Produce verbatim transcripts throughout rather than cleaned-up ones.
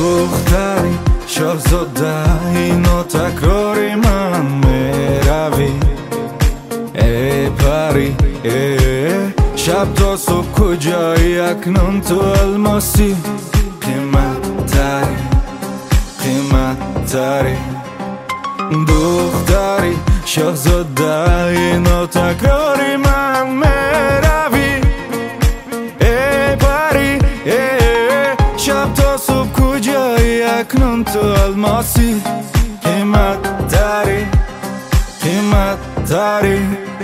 دختری شاهزاده اینو تکراری من میروی ای پری ای شب تا صبح کجایی اکنون تو الماسی قیمت تری قیمت تری دختری شاهزاده اینو تکراری من میروی ای پری ای شب تا صبح کجایی اکنون تو الماسی قیمت تری قیمت تری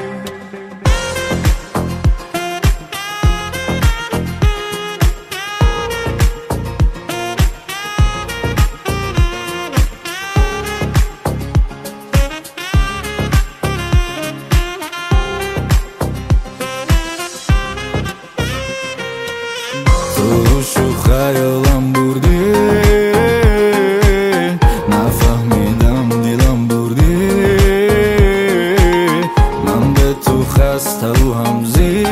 تو خیالم بردی نفهمیدم دیلم بردی من به تو خسته و همزیق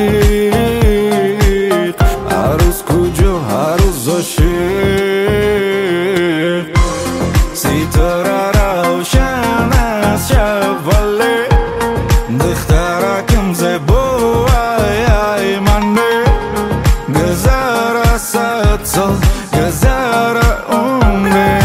هر روز کجا هر روز عاشق ستاره روشن از شب ولی دخترکم زیبای منه گذر صد سال گذر عمره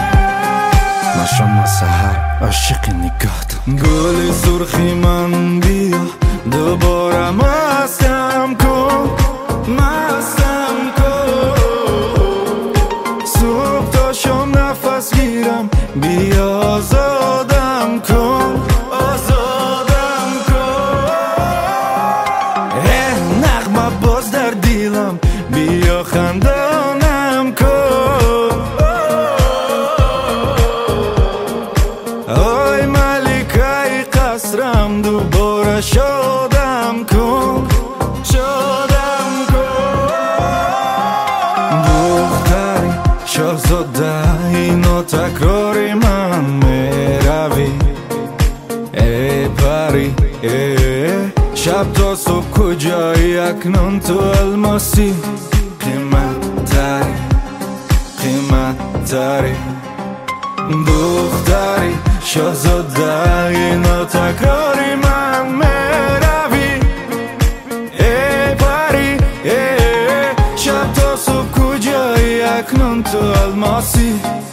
مشام سحر عاشق نگاهت گل سرخی من بیا دوباره مستم کن مستم کن صبح تا شام نفس گیرم بیا آزادم کن آزادم کن اه نغمه باز در دیلم بیا خندانم کن آی ملکه قصرم دوباره شادم کن شادم کن دختری شاهزاده اینو تکراری من میروی ای پری ای شب تا صبح کجایی اکنون تو الماسی قیمت تری قیمت تری دختری شاهزاده اینو تکراری من میروی ای پری ای شب تا صبح کجایی اکنون تو الماسی